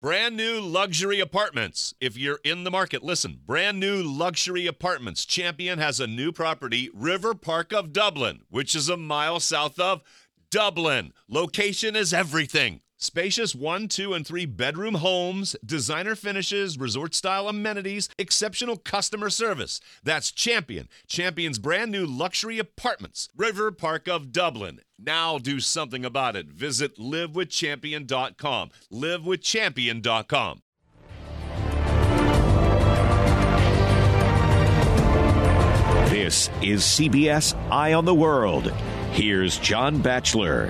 Brand new luxury apartments. If you're in the market, listen. Brand new luxury apartments. Champion has a new property, River Park of Dublin, which is a mile south of Dublin. Location is everything. Spacious 1, 2, and 3 bedroom homes, designer finishes, resort-style amenities, exceptional customer service. That's Champion. Champion's brand new luxury apartments, River Park of Dublin. Now do something about it. Visit livewithchampion.com. livewithchampion.com. This is CBS Eye on the World. Here's John Batchelor.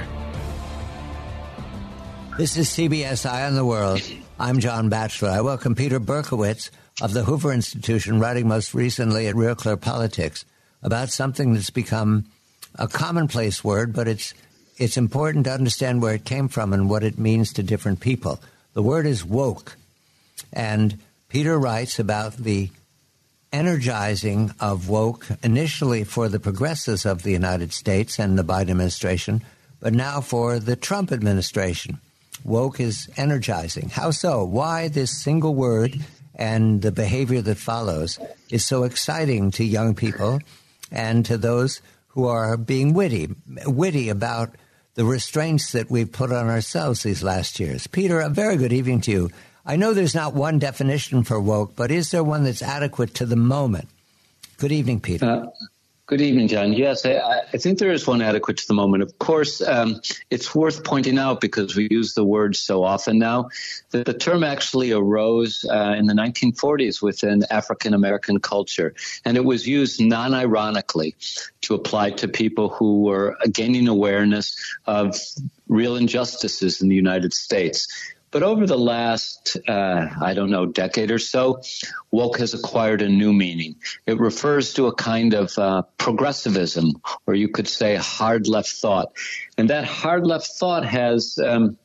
This is CBS Eye on the World. I'm John Batchelor. I welcome Peter Berkowitz of the Hoover Institution, writing most recently at Real Clear Politics about something that's become a commonplace word, but it's important to understand where it came from and what it means to different people. The word is woke. And Peter writes about the energizing of woke initially for the progressives of the United States and the Biden administration, but now for the Trump administration. Woke is energizing. How so? Why this single word and the behavior that follows is so exciting to young people and to those who are being witty about the restraints that we've put on ourselves these last years. Peter, a very good evening to you. I know there's not one definition for woke, but is there one that's adequate to the moment? Good evening, Peter. Good evening, John. Yes, I think there is one adequate to the moment. Of course, it's worth pointing out, because we use the word so often now, that the term actually arose in the 1940s within African-American culture. And it was used non-ironically to apply to people who were gaining awareness of real injustices in the United States. But over the last, decade or so, woke has acquired a new meaning. It refers to a kind of progressivism, or you could say hard left thought. And that hard left thought has some,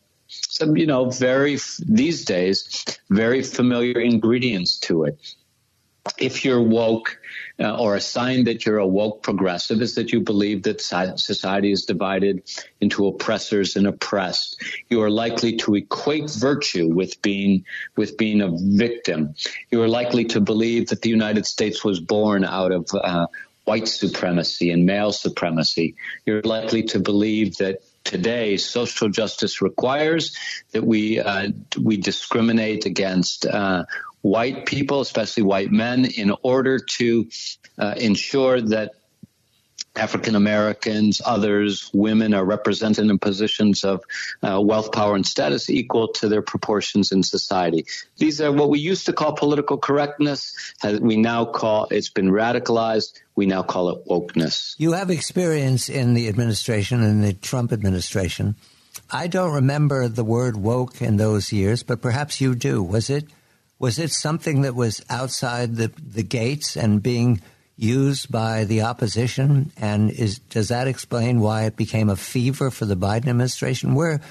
these days, very familiar ingredients to it. If you're woke, or a sign that you're a woke progressive, is that you believe that society is divided into oppressors and oppressed. You are likely to equate virtue with being a victim. You are likely to believe that the United States was born out of white supremacy and male supremacy. You're likely to believe that today social justice requires that we discriminate against white people, especially white men, in order to ensure that African Americans, others, women are represented in positions of wealth, power, and status equal to their proportions in society. These are what we used to call political correctness. We now call it's been radicalized. We now call it wokeness. You have experience in the administration, in the Trump administration. I don't remember the word woke in those years, but perhaps you do. Was it something that was outside the gates and being used by the opposition? And does that explain why it became a fever for the Biden administration? Where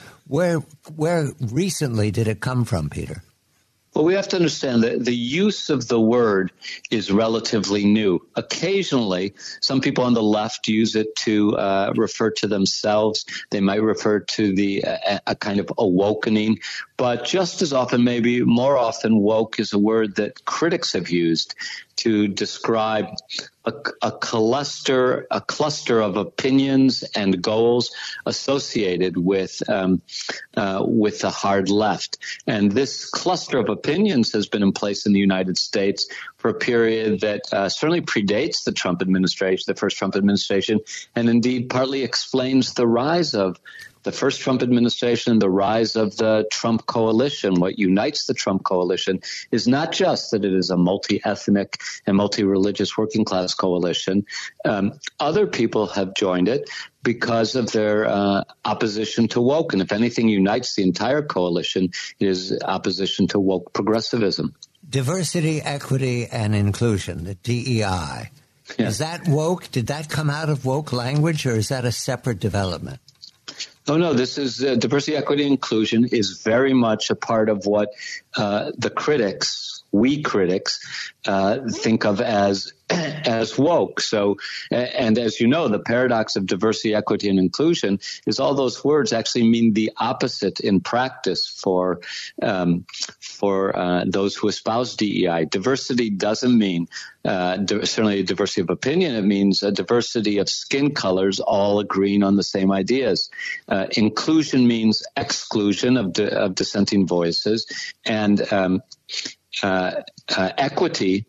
recently did it come from, Peter? Well, we have to understand that the use of the word is relatively new. Occasionally, some people on the left use it to refer to themselves. They might refer to a kind of awakening. But just as often, maybe more often, woke is a word that critics have used to describe a cluster of opinions and goals associated with the hard left. And this cluster of opinions has been in place in the United States for a period that certainly predates the Trump administration, the first Trump administration, and indeed partly explains the rise of the first Trump administration, the rise of the Trump coalition. What unites the Trump coalition is not just that it is a multi-ethnic and multi-religious working class coalition. Other people have joined it because of their opposition to woke. And if anything unites the entire coalition, it is opposition to woke progressivism. Diversity, equity, and inclusion, the DEI. Yeah. Is that woke? Did that come out of woke language, or is that a separate development? Oh, no, this is diversity, equity, and inclusion is very much a part of what the critics we critics think of as woke. So, and as you know, the paradox of diversity, equity, and inclusion is all those words actually mean the opposite in practice for those who espouse DEI. Diversity doesn't mean certainly a diversity of opinion. It means a diversity of skin colors all agreeing on the same ideas. Inclusion means exclusion of dissenting voices, and equity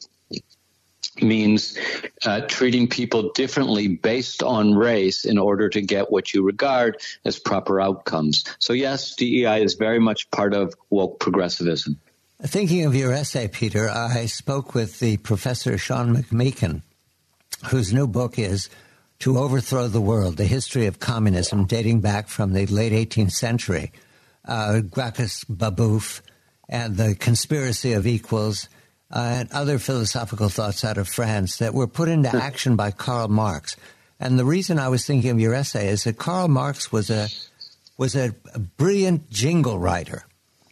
means treating people differently based on race in order to get what you regard as proper outcomes. So yes, DEI is very much part of woke progressivism. Thinking of your essay, Peter, I spoke with the Professor Sean McMeekin, whose new book is To Overthrow the World, The History of Communism, dating back from the late 18th century, Gracchus Babeuf, and the Conspiracy of Equals, and other philosophical thoughts out of France that were put into action by Karl Marx. And the reason I was thinking of your essay is that Karl Marx was a brilliant jingle writer.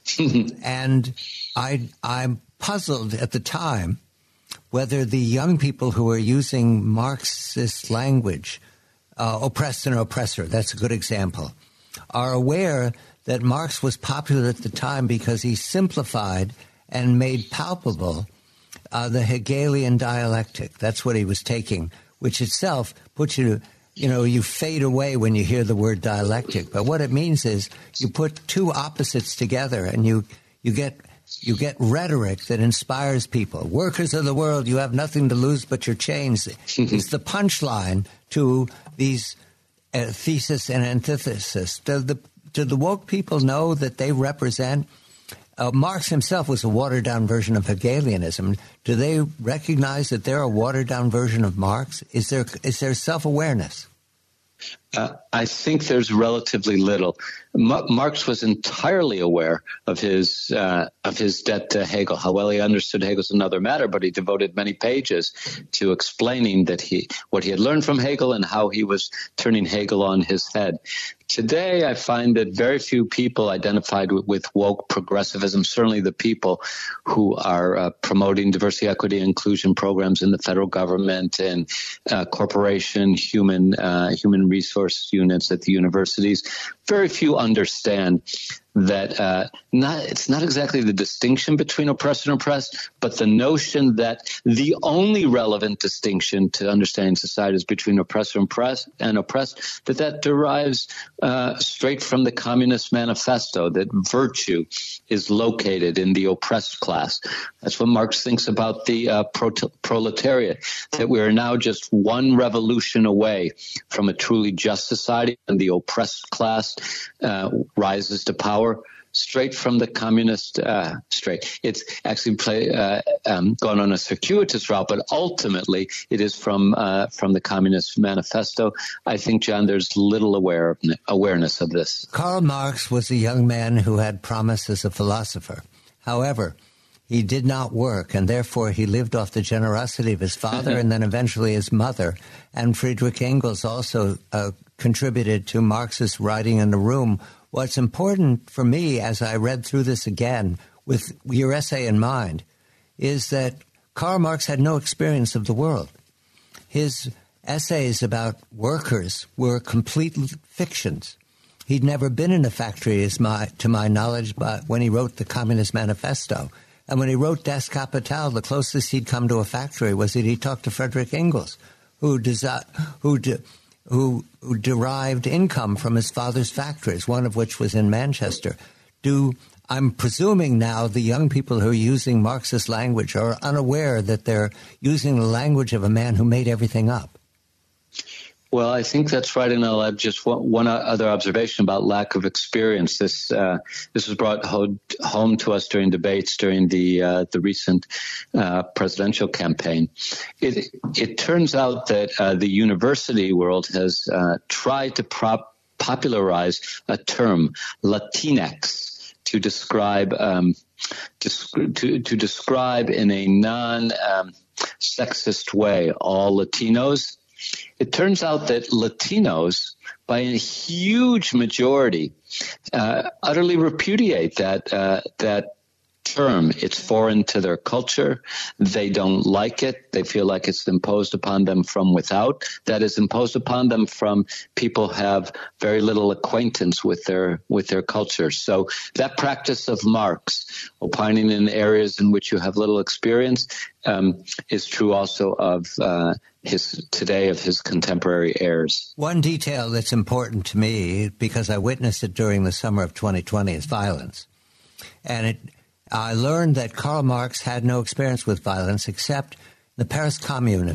And I'm puzzled at the time whether the young people who are using Marxist language, oppressed and oppressor, that's a good example, are aware that Marx was popular at the time because he simplified and made palpable the Hegelian dialectic. That's what he was taking, which itself puts you fade away when you hear the word dialectic. But what it means is you put two opposites together and you get rhetoric that inspires people. Workers of the world, you have nothing to lose but your chains. It's the punchline to these thesis and antithesis. Do the woke people know that they represent Marx himself was a watered-down version of Hegelianism. Do they recognize that they're a watered-down version of Marx? Is there self-awareness? I think there's relatively little. Marx was entirely aware of his debt to Hegel. How well he understood Hegel is another matter, but he devoted many pages to explaining what he had learned from Hegel and how he was turning Hegel on his head. Today, I find that very few people identified with woke progressivism, certainly the people who are promoting diversity, equity, and inclusion programs in the federal government and corporation, human resource units at the universities, very few understand that it's not exactly the distinction between oppressed and oppressed, but the notion that the only relevant distinction to understanding society is between oppressor and oppressed, that derives straight from the Communist Manifesto, that virtue is located in the oppressed class. That's what Marx thinks about the proletariat, that we are now just one revolution away from a truly just society, and the oppressed class rises to power. Straight from the communist, It's actually gone on a circuitous route, but ultimately it is from the Communist Manifesto. I think, John, there's little awareness of this. Karl Marx was a young man who had promise as a philosopher. However, he did not work, and therefore he lived off the generosity of his father and then eventually his mother. And Friedrich Engels also contributed to Marx's writing in the room. What's important for me as I read through this again with your essay in mind is that Karl Marx had no experience of the world. His essays about workers were complete fictions. He'd never been in a factory, to my knowledge, but when he wrote the Communist Manifesto. And when he wrote Das Kapital, the closest he'd come to a factory was that he talked to Friedrich Engels, who derived income from his father's factories, one of which was in Manchester. I'm presuming now the young people who are using Marxist language are unaware that they're using the language of a man who made everything up. Well, I think that's right, and I'll add just one other observation about lack of experience. This was brought home to us during debates during the recent presidential campaign. It turns out that the university world has tried to popularize a term, Latinx, to describe to describe in a non-sexist way all Latinos. It turns out that Latinos, by a huge majority, utterly repudiate that term. It's foreign to their culture. They don't like it. They feel like it's imposed upon them from without. That is imposed upon them from people who have very little acquaintance with their culture. So that practice of Marx, opining in areas in which you have little experience, is true also of his contemporary heirs. One detail that's important to me, because I witnessed it during the summer of 2020, is violence. And I learned that Karl Marx had no experience with violence except the Paris Commune of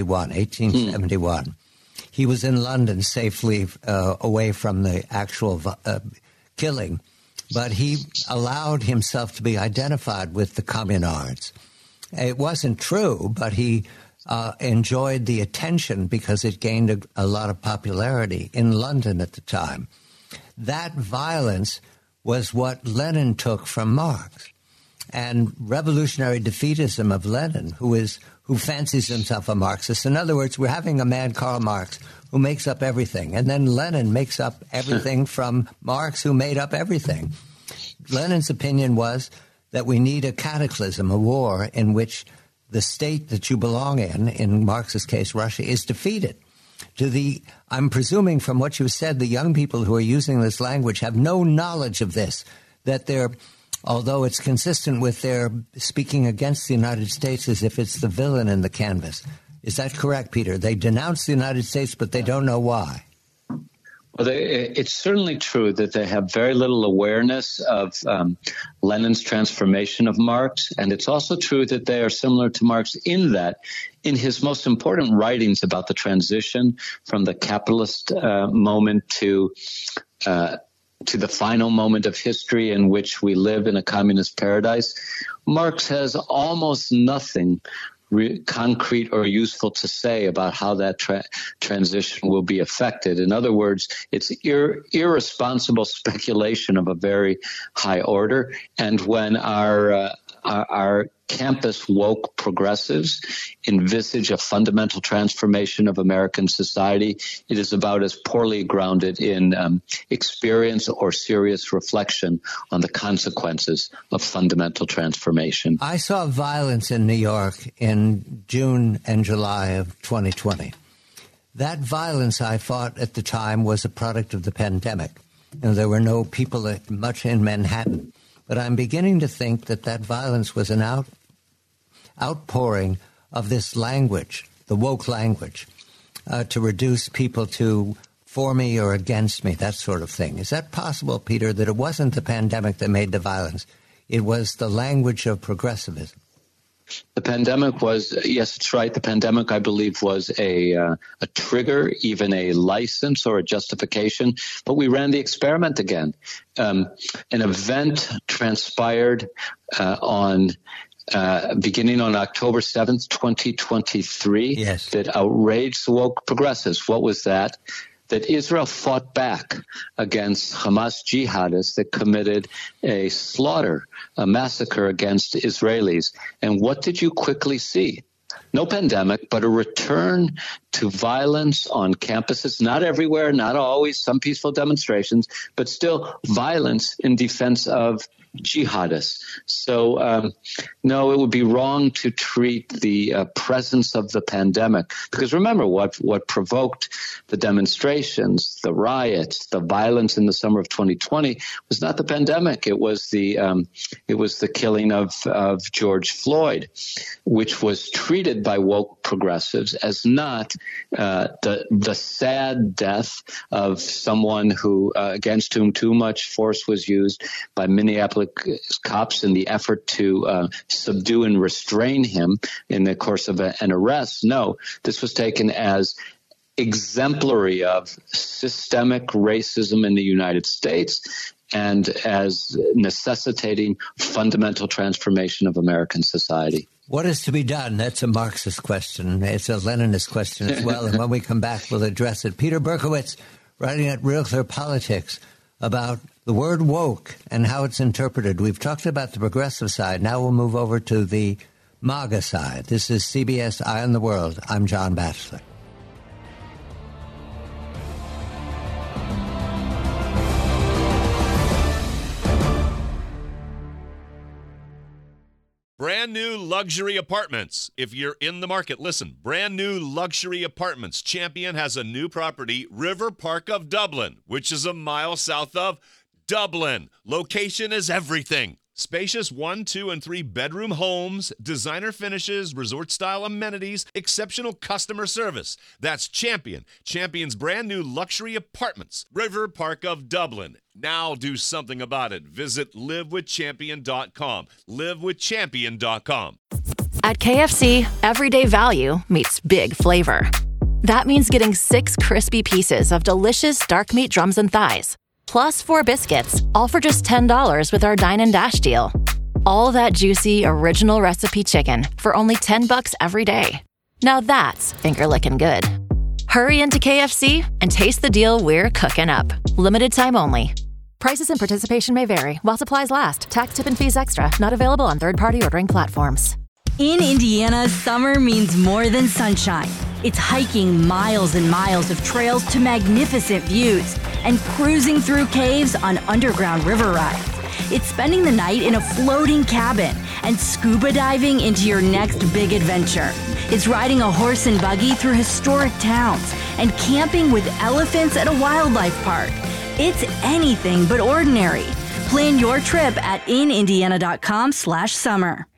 1871. He was in London safely away from the actual killing, but he allowed himself to be identified with the communards. It wasn't true, but he enjoyed the attention because it gained a lot of popularity in London at the time. That violence was what Lenin took from Marx. And revolutionary defeatism of Lenin, who fancies himself a Marxist. In other words, we're having a man, Karl Marx, who makes up everything. And then Lenin makes up everything from Marx, who made up everything. Lenin's opinion was that we need a cataclysm, a war in which the state that you belong in Marx's case, Russia, is defeated. I'm presuming from what you said, the young people who are using this language have no knowledge of this, that although it's consistent with their speaking against the United States as if it's the villain in the canvas. Is that correct, Peter? They denounce the United States, but they don't know why. Well, it's certainly true that they have very little awareness of Lenin's transformation of Marx, and it's also true that they are similar to Marx in that in his most important writings about the transition from the capitalist moment to the final moment of history in which we live in a communist paradise, Marx has almost nothing concrete or useful to say about how that transition will be affected. In other words, it's irresponsible speculation of a very high order. And when our campus woke progressives envisage a fundamental transformation of American society, it is about as poorly grounded in experience or serious reflection on the consequences of fundamental transformation. I saw violence in New York in June and July of 2020. That violence, I thought at the time, was a product of the pandemic. There were no people much in Manhattan. But I'm beginning to think that violence was an outpouring of this language, the woke language, to reduce people to for me or against me, that sort of thing. Is that possible, Peter, that it wasn't the pandemic that made the violence? It was the language of progressivism. The pandemic was, yes, it's right. The pandemic, I believe, was a trigger, even a license or a justification. But we ran the experiment again. An event transpired beginning on October 7th, 2023, yes, that outraged the woke progressives. What was that? That Israel fought back against Hamas jihadists that committed a slaughter, a massacre against Israelis. And what did you quickly see? No pandemic, but a return to violence on campuses, not everywhere, not always, some peaceful demonstrations, but still violence in defense of jihadists. So, no, it would be wrong to treat the presence of the pandemic, because remember what provoked the demonstrations, the riots, the violence in the summer of 2020 was not the pandemic. It was the killing of George Floyd, which was treated by woke progressives as not the sad death of someone who against whom too much force was used by Minneapolis cops in the effort to subdue and restrain him in the course of an arrest. No, this was taken as exemplary of systemic racism in the United States and as necessitating fundamental transformation of American society. What is to be done? That's a Marxist question. It's a Leninist question as well. And when we come back, we'll address it. Peter Berkowitz, writing at Real Clear Politics about the word woke and how it's interpreted. We've talked about the progressive side. Now we'll move over to the MAGA side. This is CBS Eye on the World. I'm John Batchelor. Brand new luxury apartments. If you're in the market, listen. Brand new luxury apartments. Champion has a new property, River Park of Dublin, which is a mile south of Dublin. Location is everything. Spacious 1, 2, and 3 bedroom homes, designer finishes, resort-style amenities, exceptional customer service. That's Champion. Champion's brand new luxury apartments, River Park of Dublin. Now do something about it. Visit livewithchampion.com. Livewithchampion.com. At KFC, everyday value meets big flavor. That means getting 6 crispy pieces of delicious dark meat drums and thighs, plus 4 biscuits, all for just $10 with our Dine and Dash deal. All that juicy, original recipe chicken for only $10 every day. Now that's finger-licking good. Hurry into KFC and taste the deal we're cooking up. Limited time only. Prices and participation may vary while supplies last. Tax, tip, and fees extra. Not available on third-party ordering platforms. In Indiana, summer means more than sunshine. It's hiking miles and miles of trails to magnificent views and cruising through caves on underground river rides. It's spending the night in a floating cabin and scuba diving into your next big adventure. It's riding a horse and buggy through historic towns and camping with elephants at a wildlife park. It's anything but ordinary. Plan your trip at inindiana.com/summer.